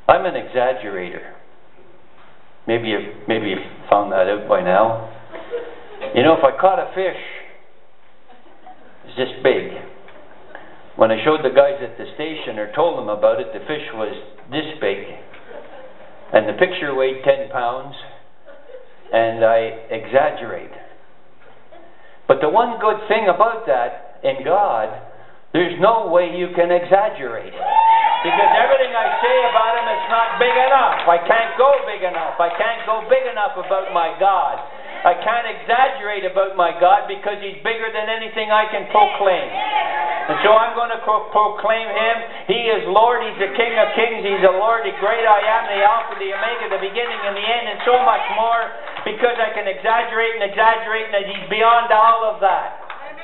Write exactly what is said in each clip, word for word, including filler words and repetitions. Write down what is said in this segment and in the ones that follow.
I'm an exaggerator. Maybe you maybe you found that out by now. You know, if I caught a fish, it's this big. When I showed the guys at the station or told them about it, the fish was this big. And the picture weighed ten pounds. And I exaggerate. But the one good thing about that, in God, there's no way you can exaggerate. Because everything I say about Him is not big enough. I can't go big enough. I can't go big enough about my God. I can't exaggerate about my God because He's bigger than anything I can proclaim. And so I'm going to pro- proclaim Him. He is Lord. He's the King of Kings. He's the Lord, the great I am, the Alpha, the Omega, the beginning and the end, and so much more, because I can exaggerate and exaggerate, and He's beyond all of that.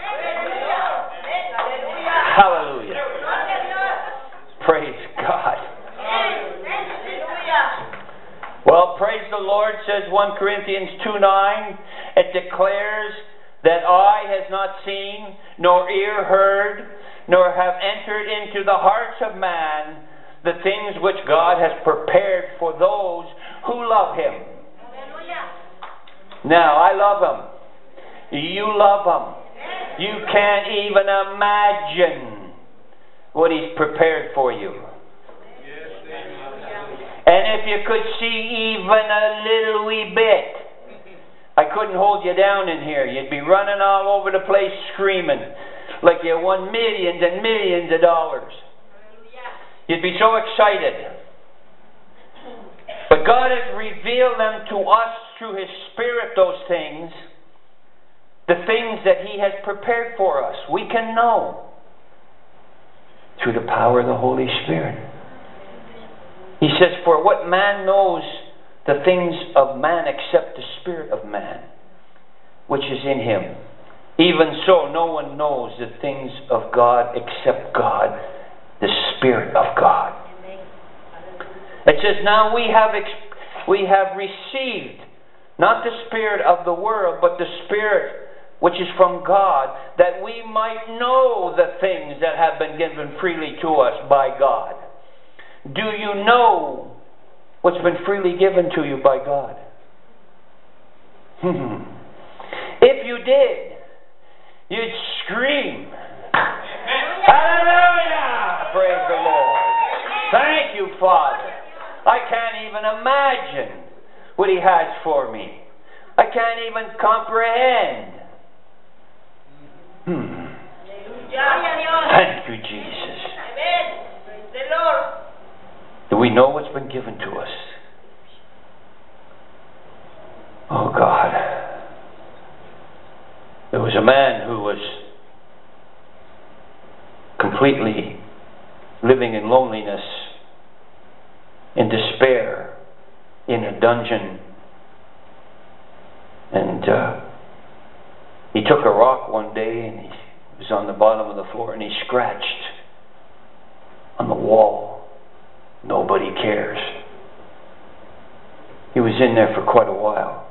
Hallelujah. Praise God. Well, praise the Lord, says First Corinthians two nine. It declares that eye has not seen, nor ear heard, nor have entered into the hearts of man the things which God has prepared for those who love Him. Now, I love Him. You love Him. You can't even imagine what He's prepared for you. And if you could see even a little wee bit, I couldn't hold you down in here. You'd be running all over the place screaming like you won millions and millions of dollars. You'd be so excited. But God has revealed them to us through His Spirit, those things, the things that He has prepared for us. We can know through the power of the Holy Spirit. He says, for what man knows the things of man except the Spirit of man, which is in him? Even so, no one knows the things of God except God, the Spirit of God. It says, now we have ex- we have received not the spirit of the world, but the Spirit which is from God, that we might know the things that have been given freely to us by God. Do you know what's been freely given to you by God? If you did, you'd scream, hallelujah! Praise the Lord. Thank you, Father. I can't even imagine what He has for me. I can't even comprehend. Hmm. Thank you, Jesus. Do we know what's been given to us? Oh God. There was a man who was completely living in loneliness, in despair, in a dungeon. And uh, he took a rock one day and he was on the bottom of the floor and he scratched on the wall. Nobody cares. He was in there for quite a while.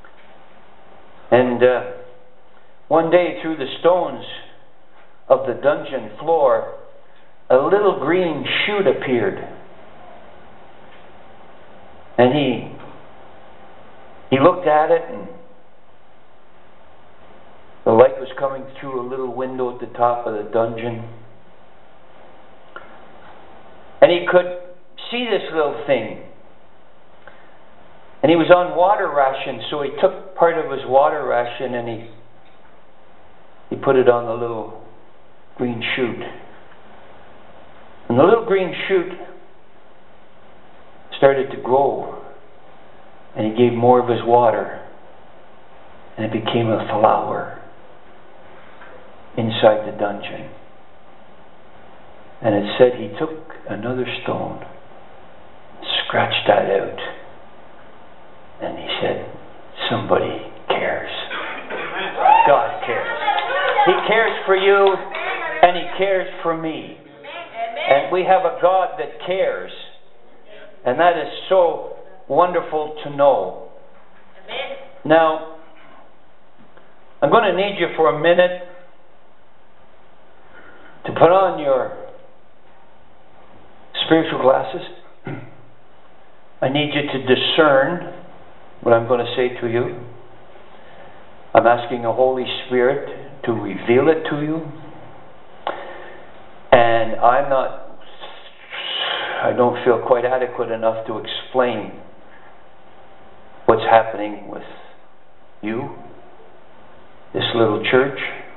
And uh, one day through the stones of the dungeon floor, a little green shoot appeared. And he he looked at it, and the light was coming through a little window at the top of the dungeon. And he could see this little thing. And he was on water ration, so he took part of his water ration and he he put it on the little green shoot. And the little green shoot started to grow. And he gave more of his water. And it became a flower inside the dungeon. And it said he took another stone, scratched that out, and he said, somebody cares. God cares. He cares for you, and He cares for me. And we have a God that cares. And that is so wonderful to know. Now, I'm going to need you for a minute to put on your spiritual glasses. I need you to discern what I'm going to say to you. I'm asking the Holy Spirit to reveal it to you. And I'm not, I don't feel quite adequate enough to explain what's happening with you, this little church,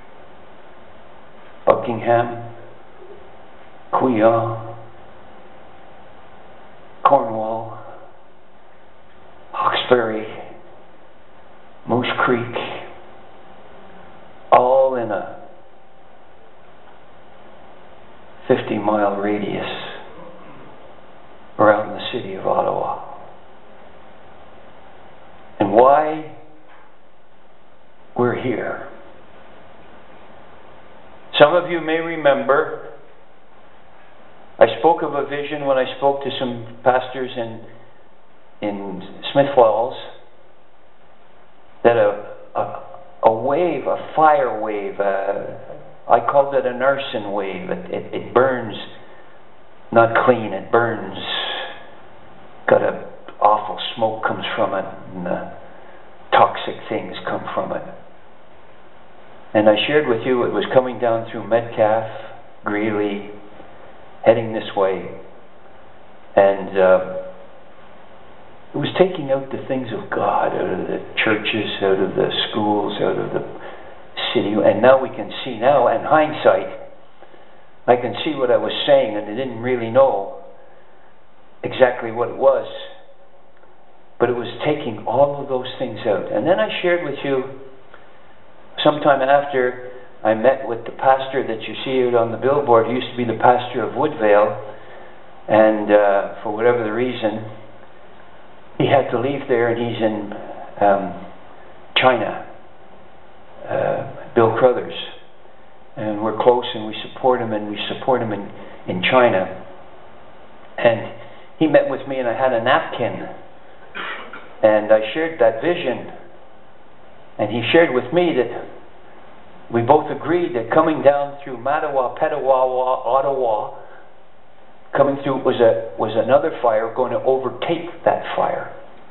Buckingham, Queen, Cornwall, Hawkesbury, Moose Creek, all in a fifty mile radius around the city of Ottawa. And why we're here. Some of you may remember I spoke of a vision when I spoke to some pastors in in Smith Falls, that a, a, a wave, a fire wave, uh, I called it an arson wave. It, it, it burns, not clean, it burns. Got a awful smoke comes from it, and uh, toxic things come from it. And I shared with you it was coming down through Metcalfe, Greeley, heading this way, and uh, it was taking out the things of God out of the churches, out of the schools, out of the city. And now we can see now, in hindsight, I can see what I was saying, and I didn't really know exactly what it was, but it was taking all of those things out. And then I shared with you, sometime after, I met with the pastor that you see out on the billboard. He used to be the pastor of Woodvale, and uh, for whatever the reason, he had to leave there, and he's in um, China, uh, Bill Crothers. And we're close, and we support him, and we support him in, in China. And he met with me, and I had a napkin, and I shared that vision. And he shared with me that we both agreed that coming down through Mattawa, Petawawa, Ottawa, coming through was a was another fire going to overtake that fire.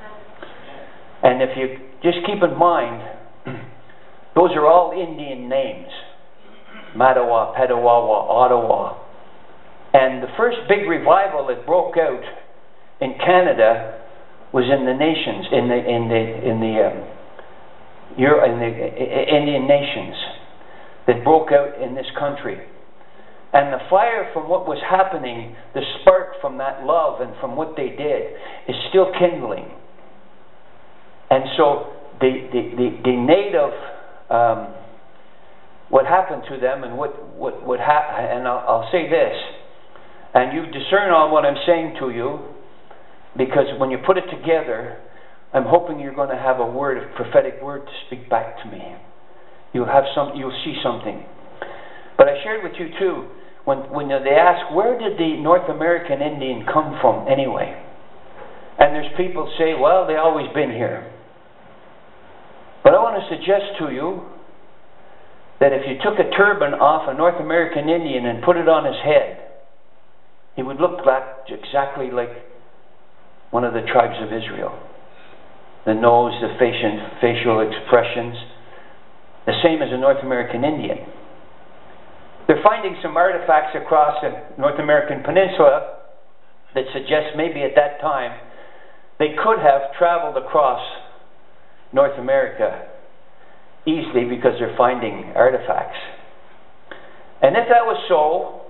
And if you just keep in mind, those are all Indian names. Mattawa, Petawawa, Ottawa. And the first big revival that broke out in Canada was in the nations, in the in the in the um, Euro, in the Indian nations that broke out in this country. And the fire from what was happening, the spark from that love and from what they did, is still kindling. And so the the, the, the native, um, what happened to them and what, what, what happened, and I'll, I'll say this, and you discern all what I'm saying to you, because when you put it together, I'm hoping you're going to have a word, a prophetic word to speak back to me. You'll have some, you'll see something. But I shared with you too, when when they ask, where did the North American Indian come from anyway? And there's people say, well, they always been here. But I want to suggest to you that if you took a turban off a North American Indian and put it on his head, he would look like exactly like one of the tribes of Israel. The nose, the facial, facial expressions, the same as a North American Indian. They're finding some artifacts across the North American peninsula that suggest maybe at that time they could have traveled across North America easily because they're finding artifacts. And if that was so,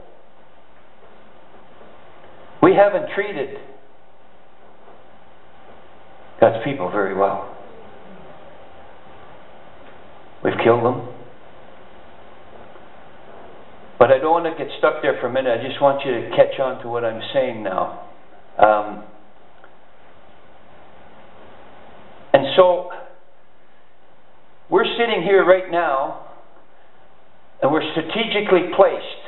we haven't treated God's people very well. We've killed them. But I don't want to get stuck there for a minute. I just want you to catch on to what I'm saying now. Um, and so, we're sitting here right now, and we're strategically placed.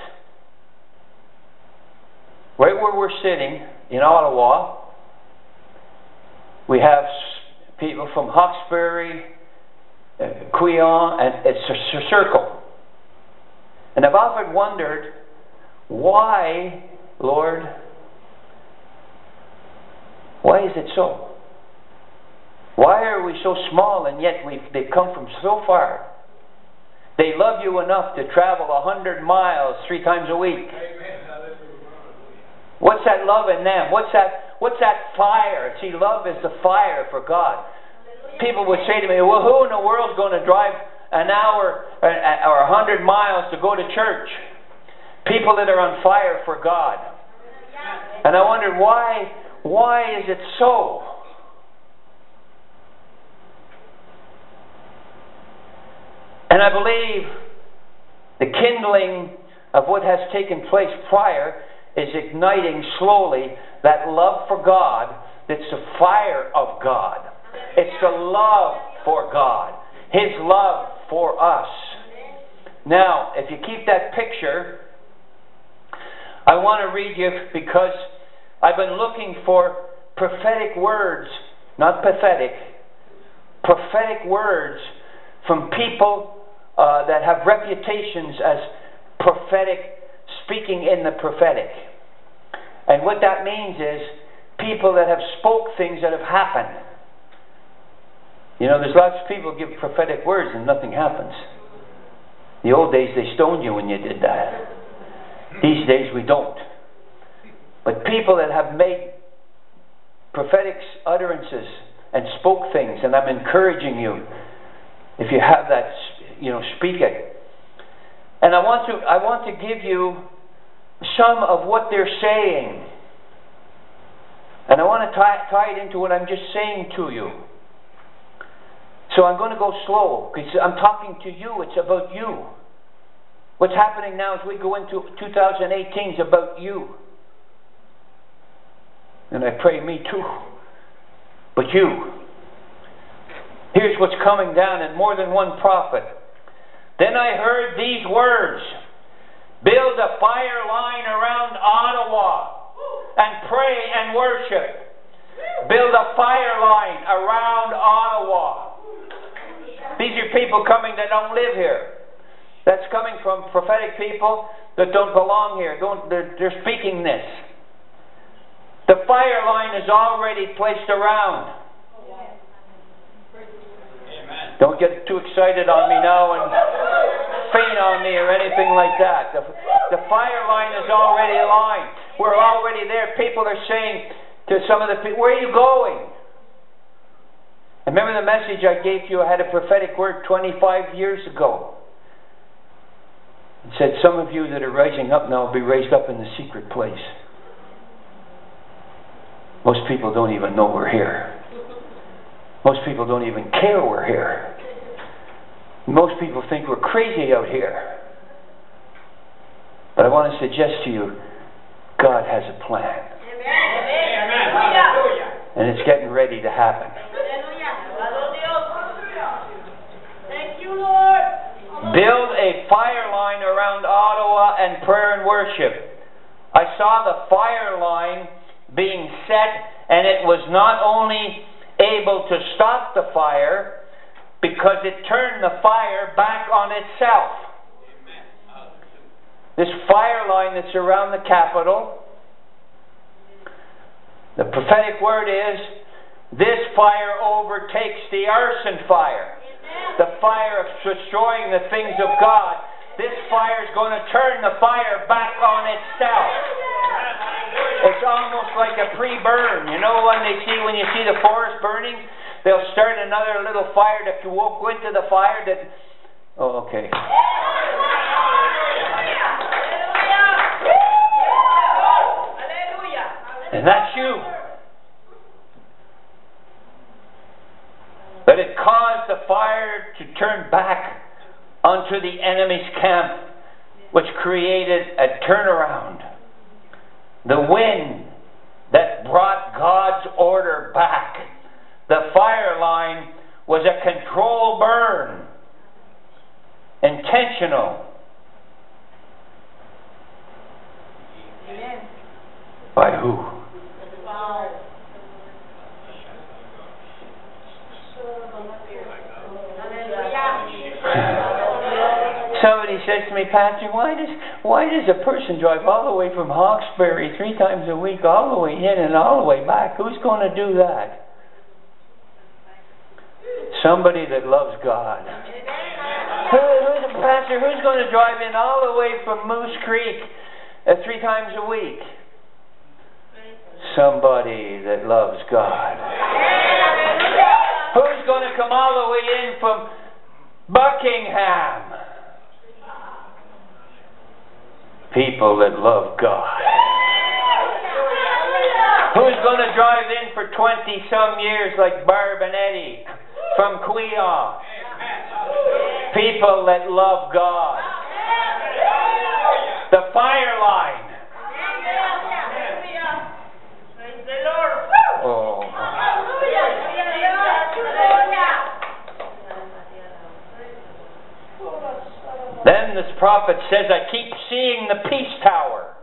Right where we're sitting, in Ottawa, we have people from Hawkesbury, uh, Queen, and it's a, a circle. And I've often wondered, why, Lord, Why is it so? Why are we so small and yet we've, they've come from so far? They love you enough to travel a hundred miles three times a week. What's that love in them? What's that, what's that fire? See, love is the fire for God. People would say to me, well, who in the world is going to drive an hour or a hundred miles to go to church? People that are on fire for God. And I wondered, why, why is it so? And I believe the kindling of what has taken place prior is igniting slowly that love for God that's the fire of God. It's the love for God. His love for us. Now, if you keep that picture, I want to read you because I've been looking for prophetic words, not pathetic, prophetic words from people uh, that have reputations as prophetic, speaking in the prophetic. And what that means is people that have spoke things that have happened. You know, there's lots of people who give prophetic words and nothing happens. The old days they stoned you when you did that. These days we don't. But people that have made prophetic utterances and spoke things, and I'm encouraging you, if you have that, you know, speak it. And I want to I want to give you some of what they're saying. And I want to tie, tie it into what I'm just saying to you. So I'm going to go slow, because I'm talking to you. It's about you. What's happening now as we go into two thousand eighteen is about you. And I pray me too. But you. Here's what's coming down in more than one prophet. Then I heard these words. Build a fire line around Ottawa and pray and worship. Build a fire line around Ottawa. These are people coming that don't live here. That's coming from prophetic people that don't belong here. Don't, they're, they're speaking this. The fire line is already placed around. Amen. Don't get too excited on me now and faint on me or anything like that. The, the fire line is already aligned. We're already there. People are saying to some of the people, where are you going? And remember the message I gave you? I had a prophetic word twenty-five years ago. It said, some of you that are rising up now will be raised up in the secret place. Most people don't even know we're here. Most people don't even care we're here. Most people think we're crazy out here. But I want to suggest to you, God has a plan. Amen. And it's getting ready to happen. Thank you, Lord. Build a fire line around Ottawa and prayer and worship. I saw the fire line being set, and it was not only able to stop the fire, because it turned the fire back on itself. This fire line that's around the Capitol, the prophetic word is, this fire overtakes the arson fire. The fire of destroying the things of God. This fire is going to turn the fire back on itself. It's almost like a pre-burn. You know when they see when you see the forest burning, they'll start another little fire that can go into the fire that. Oh, okay. And that's you. But it caused the fire to turn back onto the enemy's camp, which created a turnaround. The wind that brought God's order back. The fire line was a controlled burn. Intentional. Amen. By who? Somebody says to me, Pastor, why does why does a person drive all the way from Hawkesbury three times a week, all the way in and all the way back? Who's going to do that? Somebody that loves God. Who, who's a pastor? Who's going to drive in all the way from Moose Creek uh, three times a week? Somebody that loves God. Who's going to come all the way in from Buckingham? People that love God. Who's going to drive in for twenty some years like Barb and Eddie from Queon? People that love God. The fire line. Oh. Then this prophet says, I keep seeing the peace tower,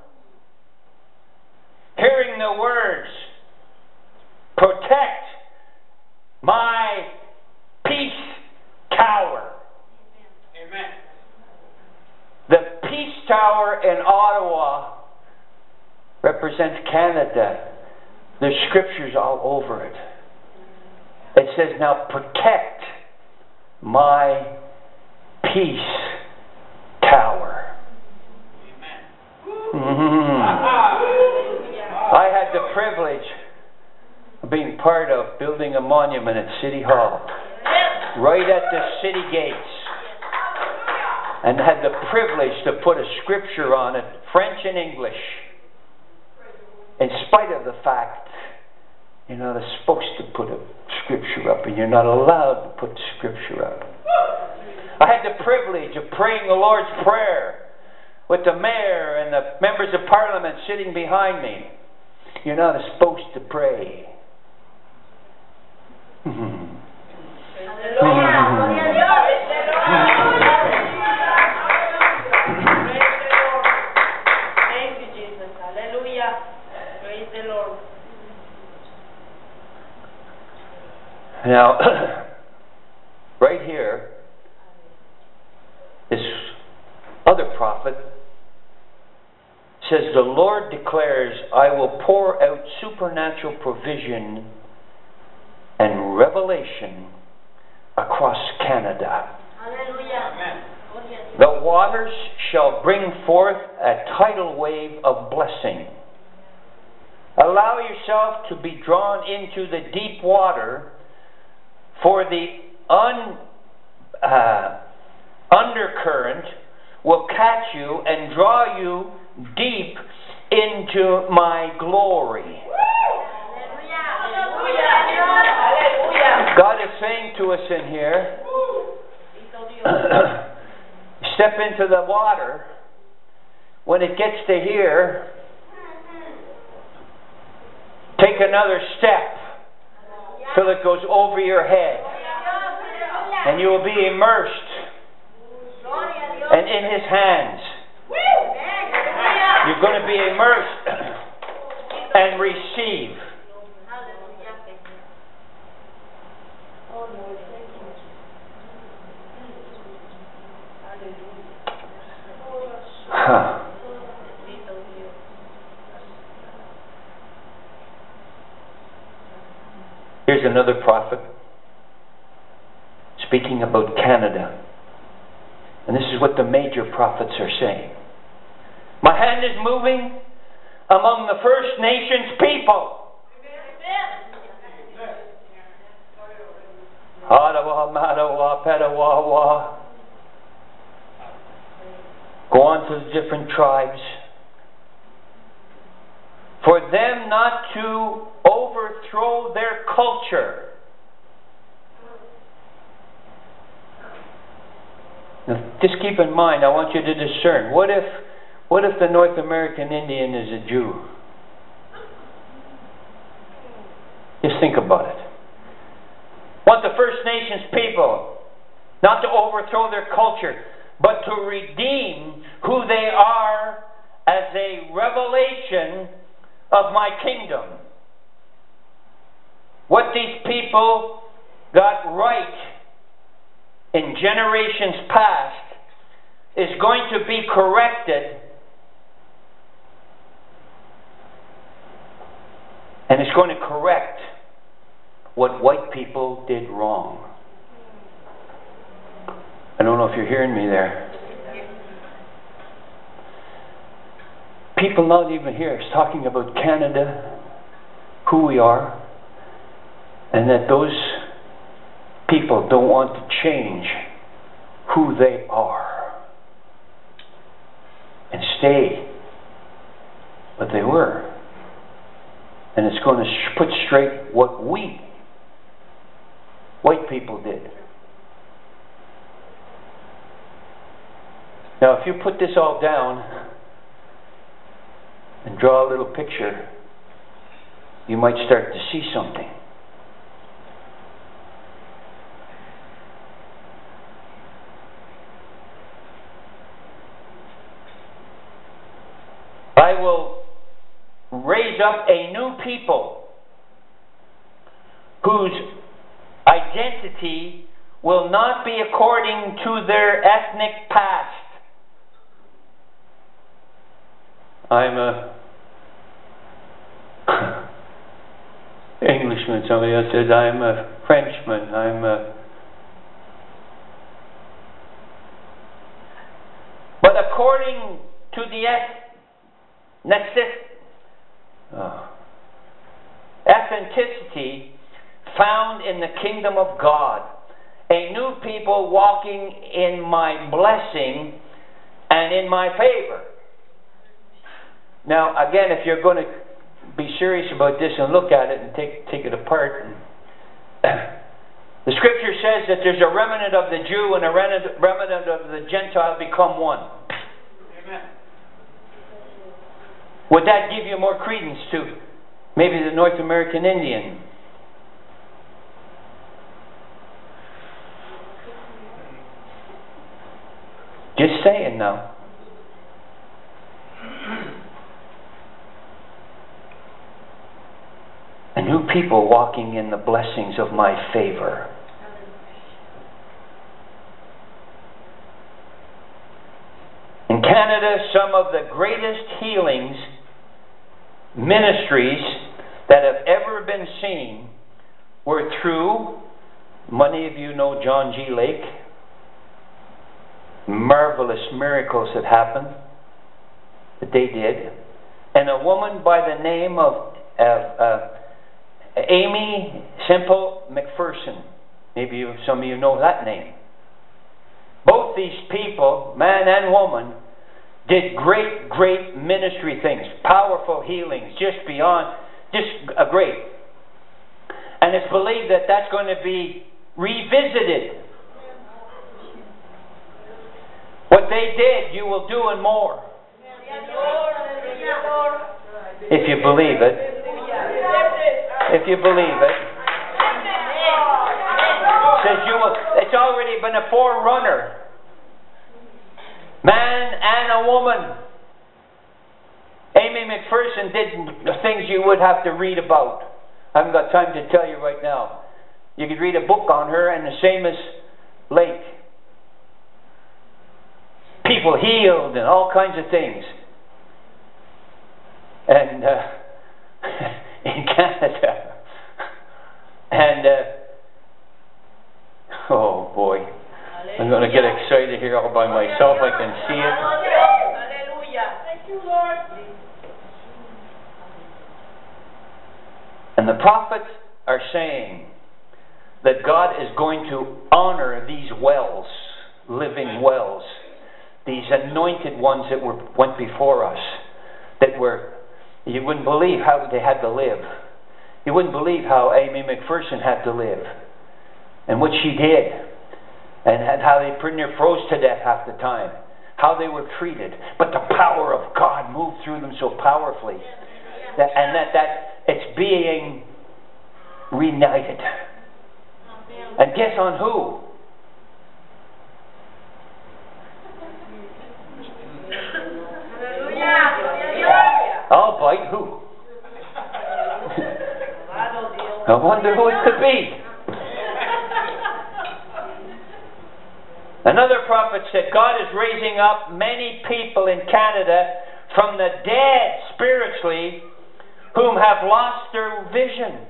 hearing the words, protect my peace tower. Amen. The peace tower in Ottawa represents Canada. There's scriptures all over it. It says, now protect my peace tower. Mm-hmm. I had the privilege of being part of building a monument at City Hall, right at the city gates, and had the privilege to put a scripture on it, French and English, in spite of the fact you're not supposed to put a scripture up, and you're not allowed to put scripture up. I had the privilege of praying the Lord's Prayer with the mayor and the members of parliament sitting behind me. You're not supposed to pray. Thank you, Jesus. Hallelujah. Praise the Lord. Now, right here, this other prophet says, the Lord declares, I will pour out supernatural provision and revelation across Canada. Hallelujah. Amen. The waters shall bring forth a tidal wave of blessing. Allow yourself to be drawn into the deep water, for the un, uh, undercurrent will catch you and draw you deep into my glory. God is saying to us in here, step into the water. When it gets to here, take another step till it goes over your head, and you will be immersed and in His hands. You're going to be immersed and receive. Huh. Here's another prophet speaking about Canada. And this is what the major prophets are saying. My hand is moving among the First Nations people. Ottawa, Mattawa, Petawawa. Go on to the different tribes. For them not to overthrow their culture. Now, just keep in mind, I want you to discern. What if, what if the North American Indian is a Jew? Just think about it. Want the First Nations people not to overthrow their culture, but to redeem who they are as a revelation of my kingdom. What these people got right in generations past, is going to be corrected, and it's going to correct what white people did wrong. I don't know if you're hearing me there. People not even here is talking about Canada, who we are, and that those people don't want to change who they are and stay what they were. And it's going to sh- put straight what we, white people, did. Now, if you put this all down and draw a little picture, you might start to see something. I will raise up a new people whose identity will not be according to their ethnic past. I'm a Englishman. Somebody else says I'm a Frenchman. I'm a. But according to the ethnicity, uh, authenticity found in the kingdom of God, a new people walking in my blessing and in my favor. Now, again, if you're going to be serious about this and look at it and take take it apart, the Scripture says that there's a remnant of the Jew and a remnant, remnant of the Gentile become one. Amen. Would that give you more credence to maybe the North American Indian? Just saying now. A new people walking in the blessings of my favor. In Canada, some of the greatest healings ministries that have ever been seen were through, many of you know John G. Lake. Marvelous miracles have happened that they did. And a woman by the name of uh, uh, Amy Semple McPherson. Maybe you, some of you know that name. Both these people, man and woman, did great, great ministry things. Powerful healings, just beyond, just uh, great. And it's believed that that's going to be revisited. What they did, you will do and more. If you believe it. If you believe it. It says you will, it's already been a forerunner. Man and a woman. Amy McPherson did the things you would have to read about. I haven't got time to tell you right now. You could read a book on her, and the same as Lake. People healed and all kinds of things. And uh, in Canada. And uh, oh boy, I'm going to get excited here all by myself. I can see it. Hallelujah. Thank you, Lord. And the prophets are saying that God is going to honor these wells, living wells, these anointed ones that were went before us, that were, you wouldn't believe how they had to live. You wouldn't believe how Amy McPherson had to live, and what she did, and, and how they pretty near froze to death half the time, how they were treated. But the power of God moved through them so powerfully, that, and that, that it's being reunited. And guess on who? I'll bite who? I wonder who it could be. Another prophet said, God is raising up many people in Canada from the dead spiritually whom have lost their vision.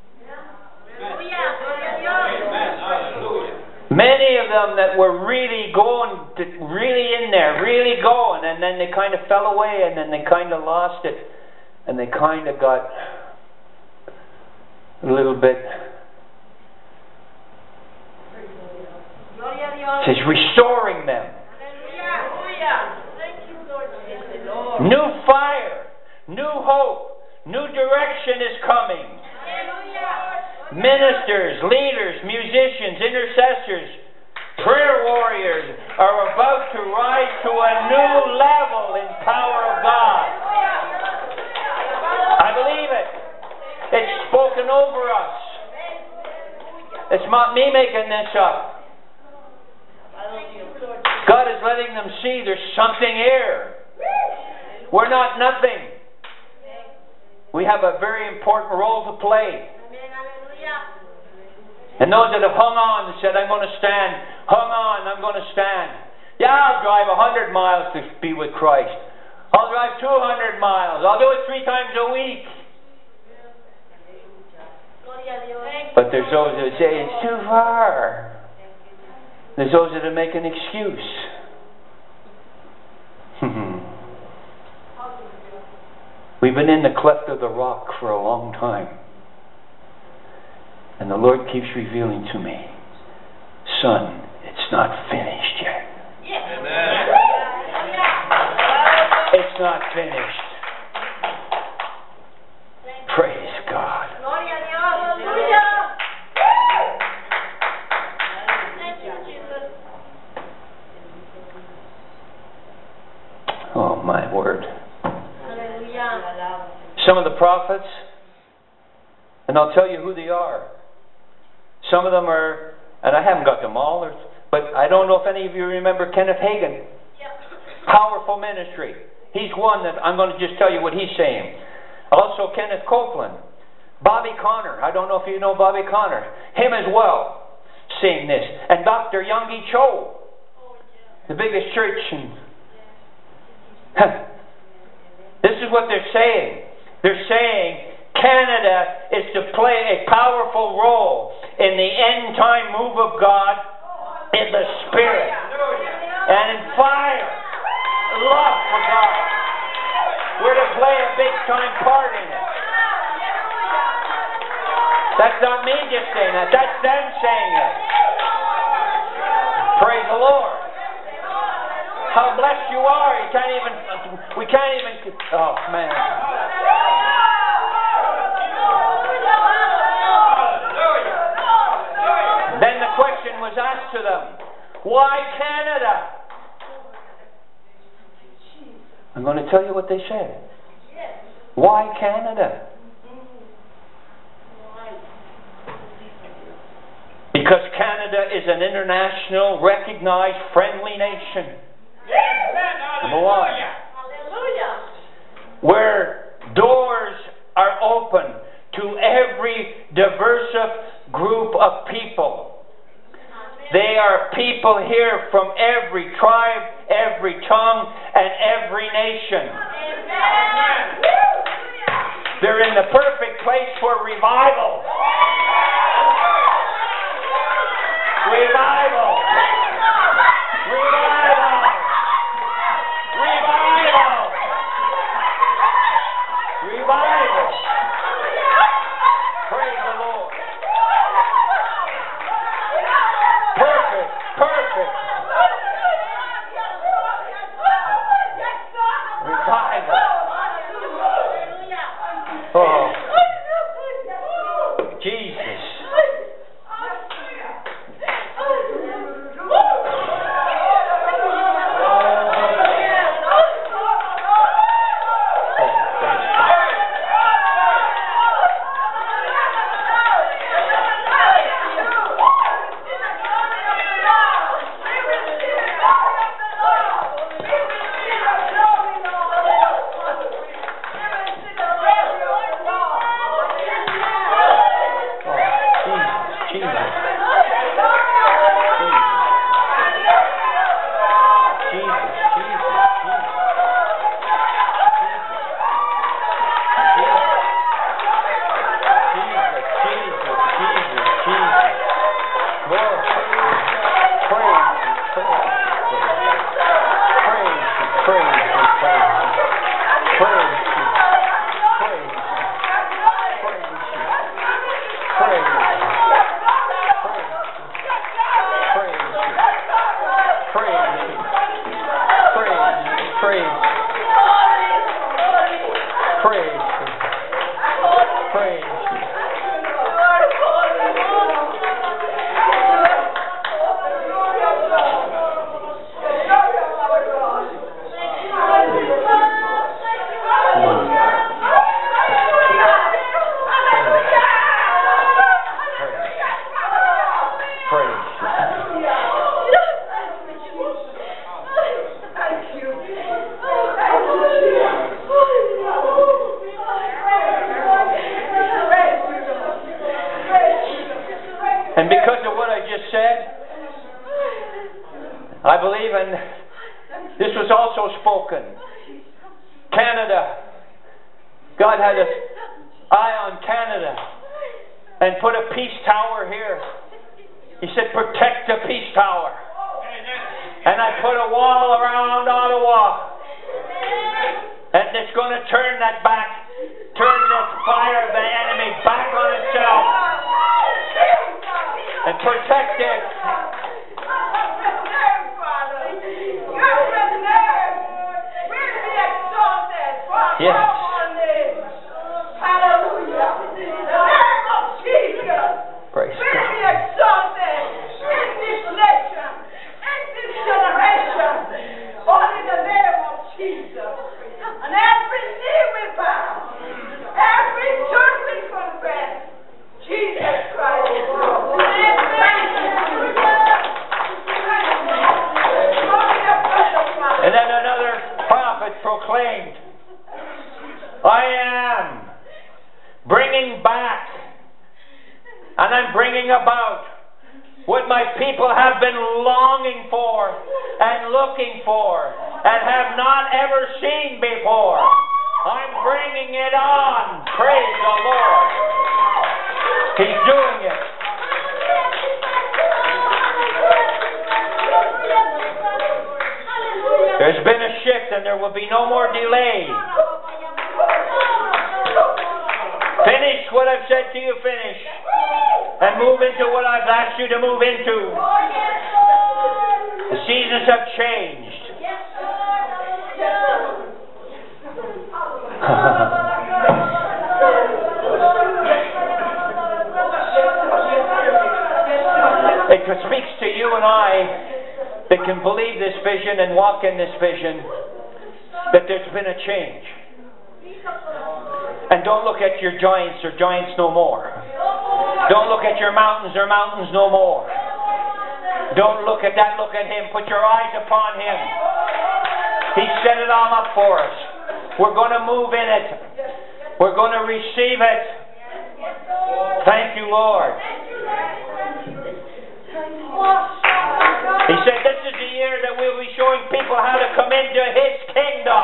Many of them that were really going, to, really in there, really going, and then they kind of fell away, and then they kind of lost it, and they kind of got a little bit. It says restoring them. New fire, new hope, new direction is coming. Ministers, leaders, musicians, intercessors, prayer warriors are about to rise to a new level in power of God. I believe it. It's spoken over us. It's not me making this up. God is letting them see there's something here. We're not nothing. We have a very important role to play. And those that have hung on and said, I'm going to stand, hung on, I'm going to stand. Yeah, I'll drive a hundred miles to be with Christ. I'll drive two hundred miles. I'll do it three times a week. But there's those that say, it's too far. There's those that make an excuse. We've been in the cleft of the rock for a long time. And the Lord keeps revealing to me, son, it's not finished yet. Amen. It's not finished. Praise God. Oh, my word. Some of the prophets, and I'll tell you who they are. Some of them are, and I haven't got them all, but I don't know if any of you remember Kenneth Hagin. Powerful ministry. He's one that I'm going to just tell you what he's saying. Also Kenneth Copeland. Bobby Conner. I don't know if you know Bobby Conner. Him as well, saying this. And Doctor Yonggi Cho. The biggest church in... This is what they're saying. They're saying Canada is to play a powerful role in the end time move of God in the Spirit and in fire, love for God. We're to play a big time part in it. That's not me just saying that. That's them saying it. Praise the Lord. How blessed you are. You can't even, we can't even, oh man. Then the question was asked to them, why Canada? I'm going to tell you what they said. Why Canada? Because Canada is an international, recognized, friendly nation. Number one. Where doors are open to every diverse group of people. They are people here from every tribe, every tongue, and every nation. They're in the perfect place for revival. Revival. Revival. Revival. Revival. Praise the Lord. Perfect. Perfect. Revival. Oh. Jesus. And because of what I just said, I believe, and this was also spoken, Canada, God had an eye on Canada and put a peace tower here. He said, protect the peace tower. And I put a wall around Ottawa. And it's going to turn that back, turn this fire of the enemy back on itself. And protect it. Yes. Praise God. And every knee will bow. Every tongue will confess Jesus Christ is Lord. And then another prophet proclaimed, I am bringing back and I'm bringing about what my people have been longing for and looking for and have not ever seen before. I'm bringing it on. Praise the Lord. He's doing it. There's been a shift and there will be no more delay. Finish what I've said to you, finish. And move into what I've asked you to move into. The seasons have changed. It speaks to you and I that can believe this vision and walk in this vision that there's been a change. And don't look at your giants or giants no more. Don't look at your mountains or mountains no more. Don't look at that, look at Him. Put your eyes upon Him. He set it all up for us. We're going to move in it. We're going to receive it. Thank you, Lord. He said this is the year that we'll be showing people how to come into His kingdom.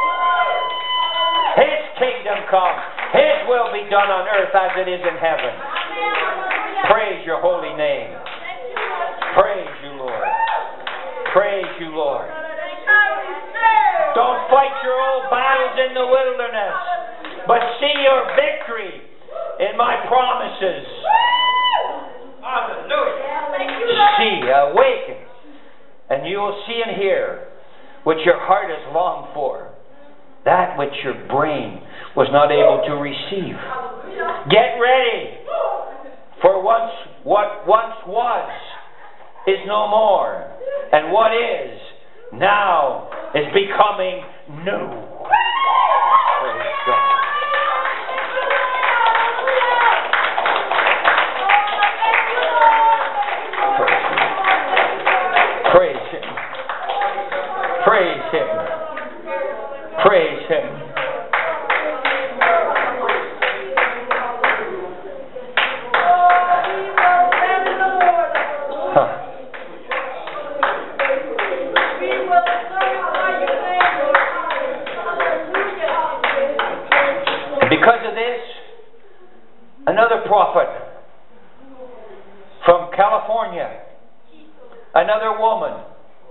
His kingdom come. His will be done on earth as it is in heaven. Praise your holy name. Praise you, Lord. Praise you, Lord. Don't fight your old battles in the wilderness, but see your victory in my promises. Hallelujah. See, awaken, and you will see and hear what your heart has longed for, that which your brain was not able to receive. Get ready, for once what once was is no more, and what is now is becoming new. Praise God. Praise Him. Praise Him. Praise Him. Huh. Because of this, another prophet from California, another woman,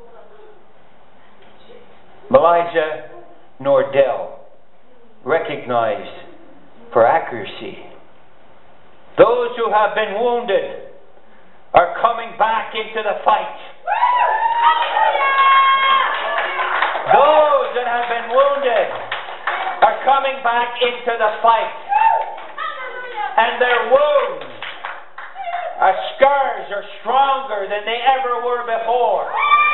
Melissa Nordell, recognized for accuracy. Those who have been wounded are coming back into the fight. Those that have been wounded are coming back into the fight. And their wounds, our scars are stronger than they ever were before.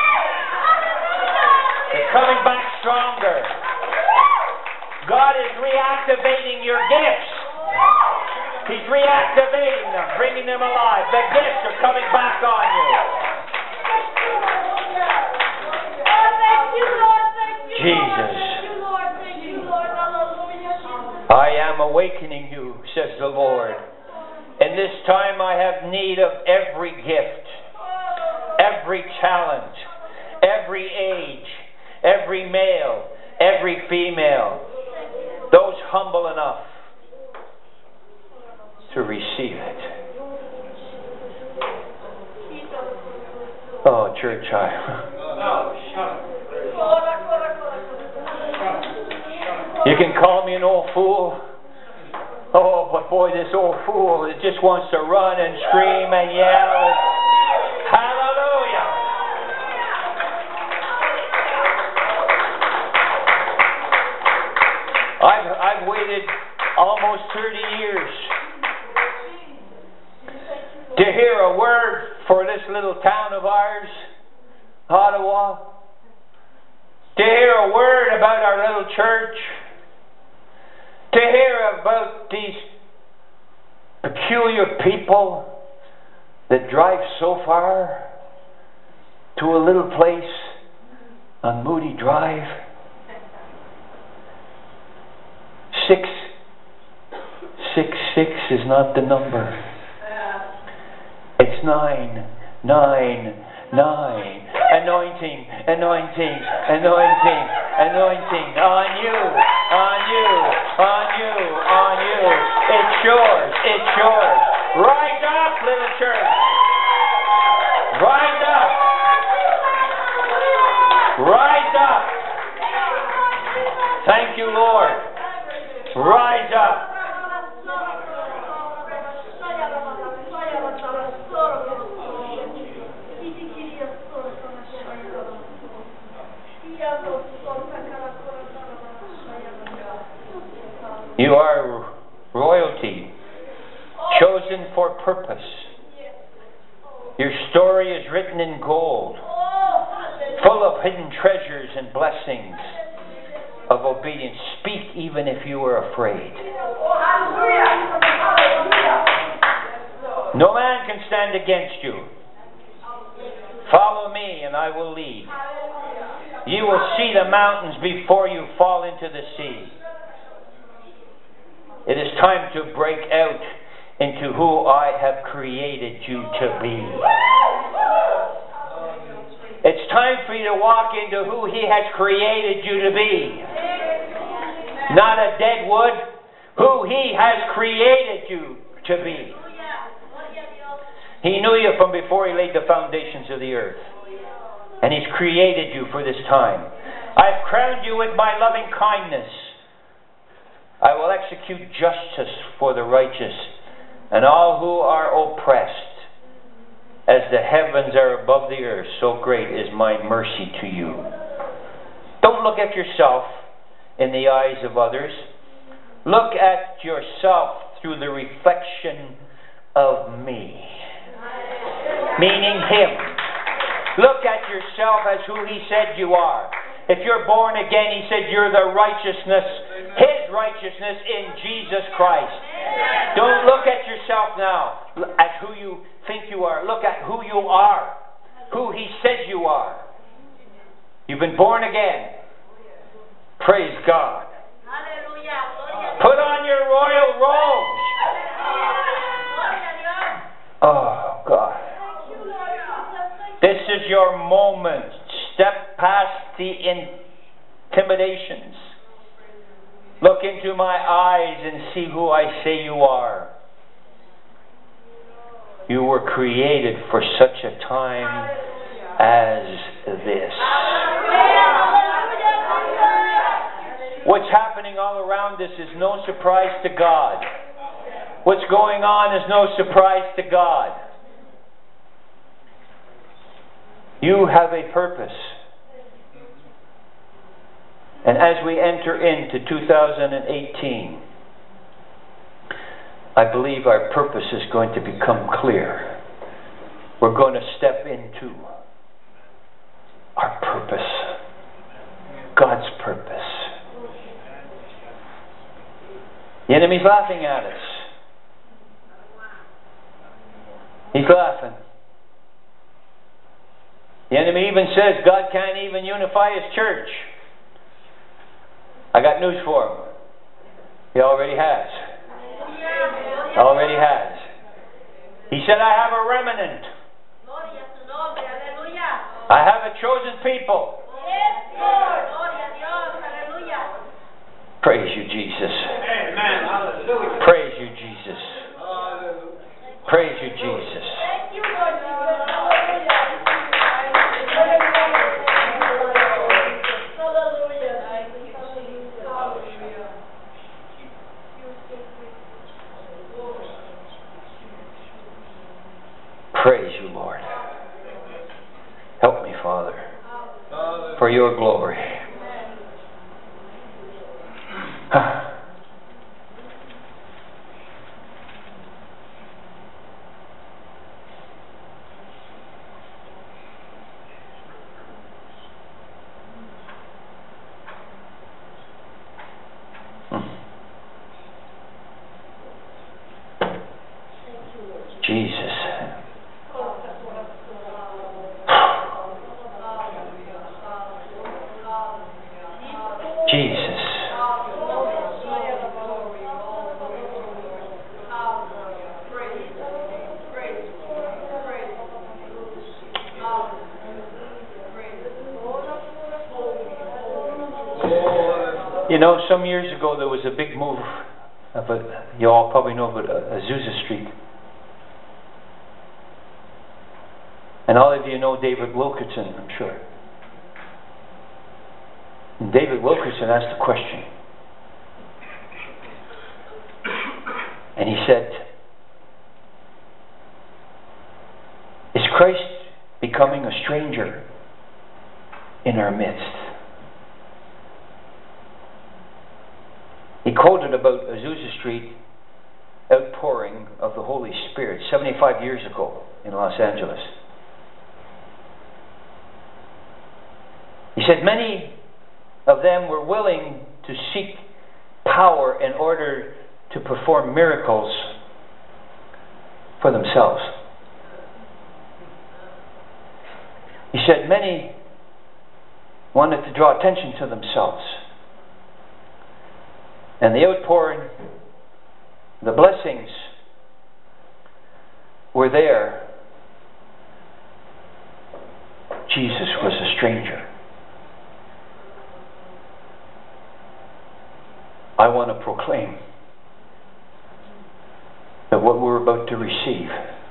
They're coming back stronger. God is reactivating your gifts. He's reactivating them, bringing them alive. The gifts are coming back on you. Jesus. I am awakening you, says the Lord, in In this time I have need of every gift, every talent, every age, every male, every female, those humble enough to receive it. Oh, church, I... You can call me an old fool. Oh, but boy, this old fool, it just wants to run and scream and yell. And hallelujah! I've, I've waited almost thirty years to hear a word for this little town of ours, Ottawa. To hear a word about our little church. To hear about these peculiar people that drive so far to a little place on Moody Drive. Six, six, six is not the number. It's nine, nine, nine. Anointing, anointing, anointing, anointing on you, on you, on you, on you. It's yours, it's yours. Rise up, little church. Rise up. Rise up. Thank you, Lord. Rise up. You are royalty, chosen for purpose. Your story is written in gold, full of hidden treasures and blessings of obedience. Speak even if you are afraid. No man can stand against you. Follow me and I will lead. You will see the mountains before you fall into the sea. It is time to break out into who I have created you to be. It's time for you to walk into who He has created you to be. Not a dead wood, who He has created you to be. He knew you from before He laid the foundations of the earth. And He's created you for this time. I've crowned you with my loving kindness. I will execute justice for the righteous and all who are oppressed. As the heavens are above the earth, so great is my mercy to you. Don't look at yourself in the eyes of others. Look at yourself through the reflection of me, meaning Him. Look at yourself as who He said you are. If you're born again, He said you're the righteousness, His righteousness in Jesus Christ. Don't look at yourself now as who you think you are. Look at who you are, who He says you are. You've been born again. Praise God. Put on your royal robes. Oh, God. This is your moment. Step past the intimidations. Look into my eyes and see who I say you are. You were created for such a time as this. What's happening all around us is no surprise to God. What's going on is no surprise to God. You have a purpose. And as we enter into two thousand eighteen, I believe our purpose is going to become clear. We're going to step into our purpose. God's purpose. The enemy's laughing at us. He's laughing. The enemy even says God can't even unify His church. I got news for him. He already has. Already has. He said, I have a remnant. Gloria a tu nombre, aleluya. I have a chosen people. Yes, Lord. Gloria a Dios, aleluya. Praise you, Jesus. Amen. Hallelujah. Praise you, Jesus. Hallelujah. Praise you, Jesus. Thank you, Lord Jesus. Praise you, Lord. Help me, Father, for your glory. Jesus. Jesus. You know, some years ago there was a big move of a, you all probably know about Azusa Street. And all of you know David Wilkerson, I'm sure. And David Wilkerson asked a question. And he said, is Christ becoming a stranger in our midst? He quoted about Azusa Street outpouring of the Holy Spirit seventy-five years ago in Los Angeles. He said many of them were willing to seek power in order to perform miracles for themselves. He said many wanted to draw attention to themselves. And the outpouring, the blessings were there. Jesus was a stranger. I want to proclaim that what we're about to receive,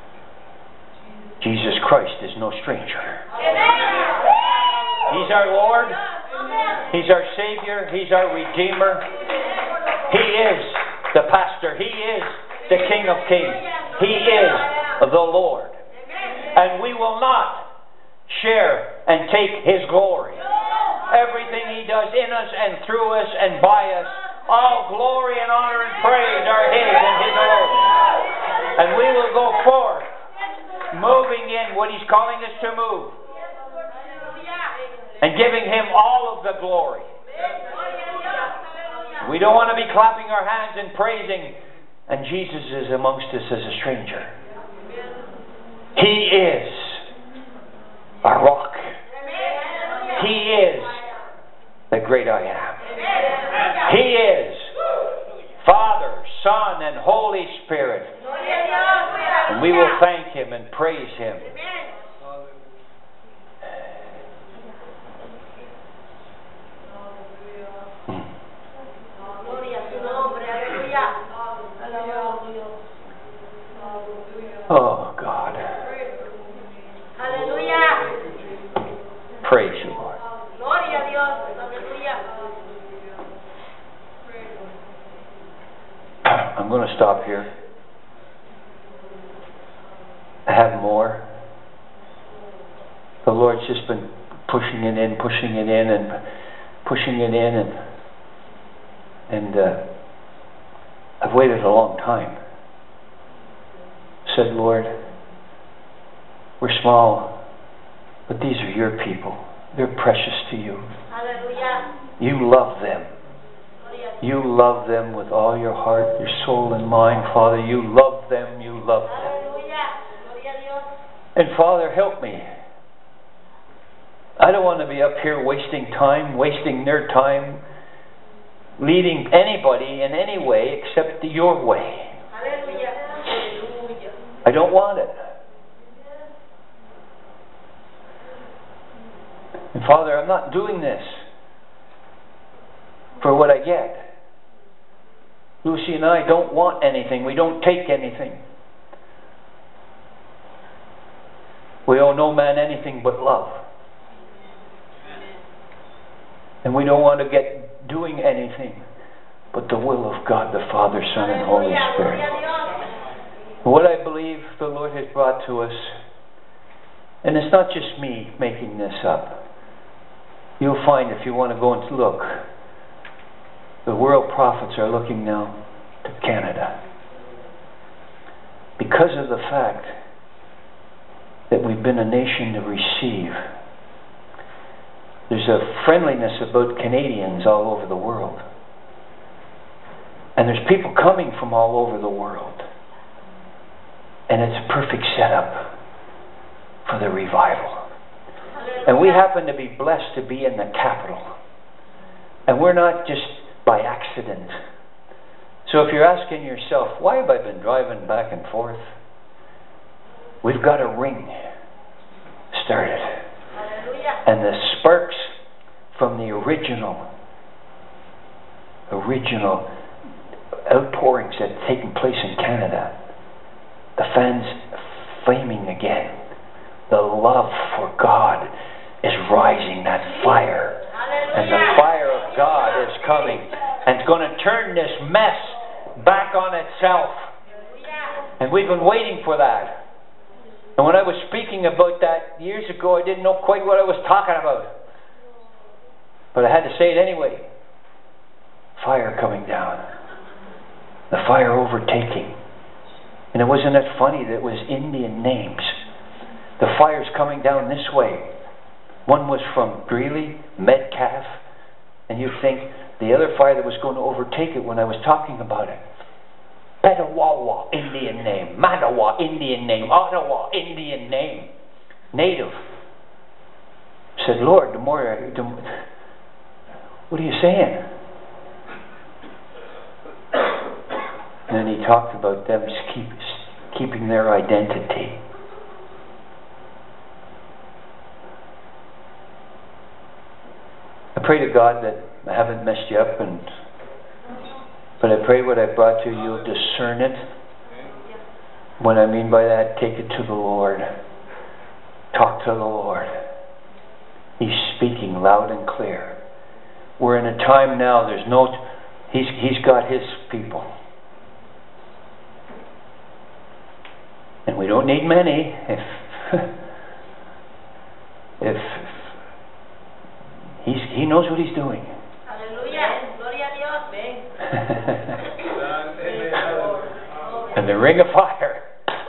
Jesus Christ is no stranger. He's our Lord. He's our Savior. He's our Redeemer. He is the Pastor. He is the King of Kings. He is the Lord. And we will not share and take His glory. Everything He does in us and through us and by us, all glory and honor and praise are His and His alone. And we will go forth, moving in what He's calling us to move, and giving Him all of the glory. We don't want to be clapping our hands and praising, and Jesus is amongst us as a stranger. He is our rock. He is the great I am. He is Father, Son, and Holy Spirit. And we will thank Him and praise Him. Oh God. Praise you, Lord. I'm going to stop here. I have more. The Lord's just been pushing it in, pushing it in, and pushing it in, and and uh, I've waited a long time. Said, Lord, we're small, but these are your people. They're precious to you. Hallelujah. You love them. You love them with all your heart, your soul, and mind, Father. You love them. You love them. And Father, help me. I don't want to be up here wasting time, wasting their time, leading anybody in any way except your way. I don't want it. And Father, I'm not doing this for what I get. Lucy and I don't want anything. We don't take anything. We owe no man anything but love. And we don't want to get doing anything but the will of God, the Father, Son, and Holy Spirit. What I believe the Lord has brought to us, and it's not just me making this up. You'll find, if you want to go and look, the world prophets are looking now to Canada. Because of the fact that we've been a nation to receive. There's a friendliness about Canadians all over the world. And there's people coming from all over the world. And it's a perfect setup for the revival. And we happen to be blessed to be in the capital. And we're not just by accident. So if you're asking yourself, why have I been driving back and forth? We've got a ring started. And the sparks from the original, original outpourings that have taken place in Canada, the fans flaming again. The love for God is rising, that fire. And the fire of God is coming. And it's going to turn this mess back on itself. And we've been waiting for that. And when I was speaking about that years ago, I didn't know quite what I was talking about. But I had to say it anyway. Fire coming down. The fire overtaking. And it wasn't that funny that it was Indian names. The fire's coming down this way. One was from Greeley, Metcalf, and you think the other fire that was going to overtake it when I was talking about it. Petawawa, Indian name. Manawa, Indian name. Ottawa, Indian name. Native. Said, Lord, the more I... The, what are you saying? And then he talked about them keep, keeping their identity. I pray to God that I haven't messed you up, and but I pray what I brought to you, you'll discern it. What I mean by that, take it to the Lord. Talk to the Lord. He's speaking loud and clear. We're in a time now, there's no... He's, he's got His people. And we don't need many. If... if he's, He knows what He's doing. Hallelujah. Gloria a Dios. And the ring of fire.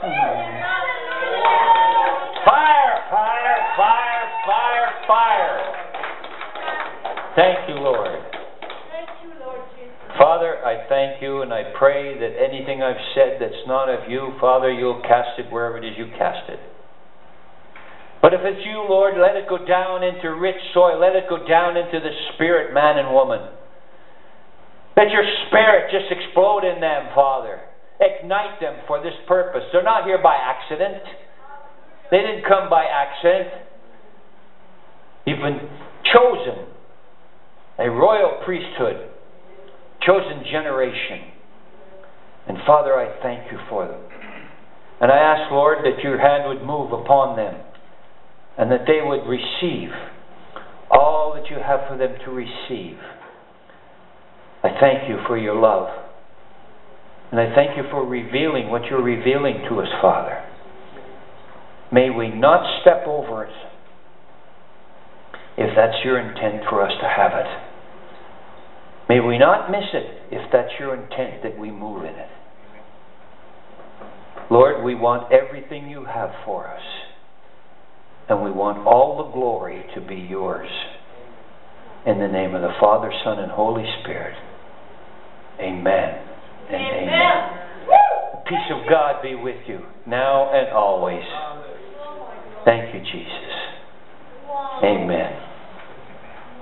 Fire, fire, fire, fire, fire. Thank you, Lord. Thank you, Lord Jesus. Father, I thank you, and I pray that anything I've said that's not of you, Father, you'll cast it wherever it is you cast it. But if it's you, Lord, let it go down into rich soil. Let it go down into the spirit, man and woman. Let your spirit just explode in them, Father. Ignite them for this purpose. They're not here by accident. They didn't come by accident. You've been chosen. A royal priesthood. Chosen generation. And Father, I thank you for them. And I ask, Lord, that your hand would move upon them. And that they would receive all that you have for them to receive. I thank you for your love. And I thank you for revealing what you're revealing to us, Father. May we not step over it if that's your intent for us to have it. May we not miss it if that's your intent that we move in it. Lord, we want everything you have for us. And we want all the glory to be yours. In the name of the Father, Son, and Holy Spirit. Amen. And amen. amen. The peace of God be with you, now and always. Thank you, Jesus. Amen.